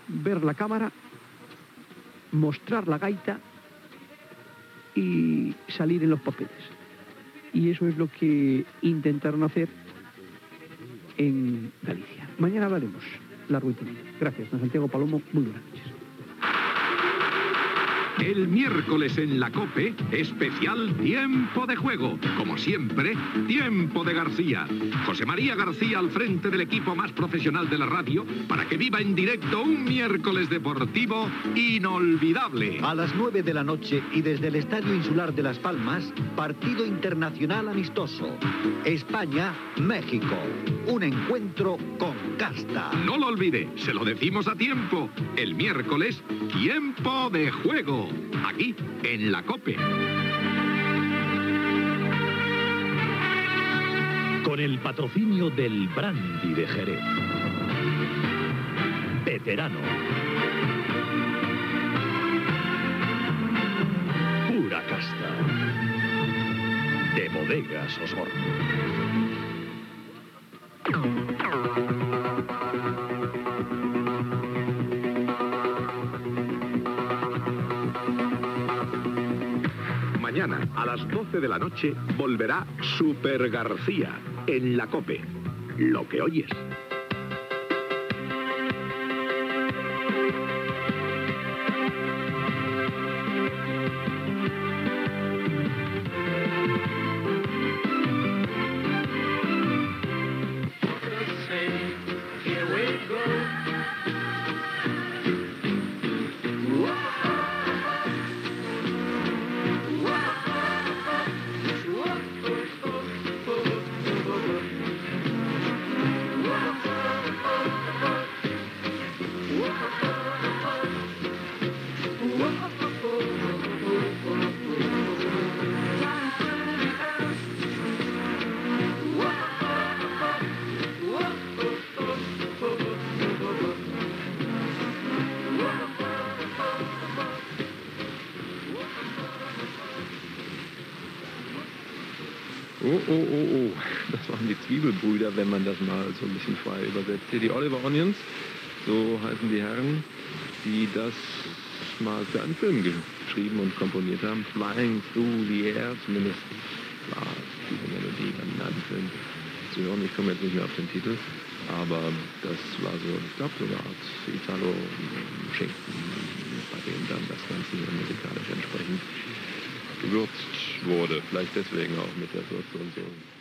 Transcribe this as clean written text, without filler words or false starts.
ver la cámara, mostrar la gaita y salir en los papeles. Y eso es lo que intentaron hacer en Galicia. Mañana hablaremos largo y tendido. Gracias, don Santiago Palomo. Muy buenas noches. El miércoles en la COPE, especial Tiempo de Juego. Como siempre, Tiempo de García. José María García al frente del equipo más profesional de la radio para que viva en directo un miércoles deportivo inolvidable. A las 9 de la noche y desde el Estadio Insular de Las Palmas, partido internacional amistoso. España-México. Un encuentro con casta. No lo olvide, se lo decimos a tiempo. El miércoles, Tiempo de Juego. Aquí, en la COPE. Con el patrocinio del Brandy de Jerez. Veterano. Pura casta. De Bodegas Osorno. Mañana, a las 12 de la noche, volverá Super García en la COPE. Lo que oyes. Oh. Das waren die Zwiebelbrüder, wenn man das mal so ein bisschen frei übersetzt. Hier die Oliver Onions, so heißen die Herren, die das mal für einen Film geschrieben und komponiert haben. Flying Through the Air, zumindest war diese Melodie dann in einem Film zu hören. Ich komme jetzt nicht mehr auf den Titel, aber das war so, ich glaube, so eine Art Italo-Schinken, bei dem dann das Ganze musikalisch entsprechend gewürzt wurde. Vielleicht deswegen auch mit der Würze und so.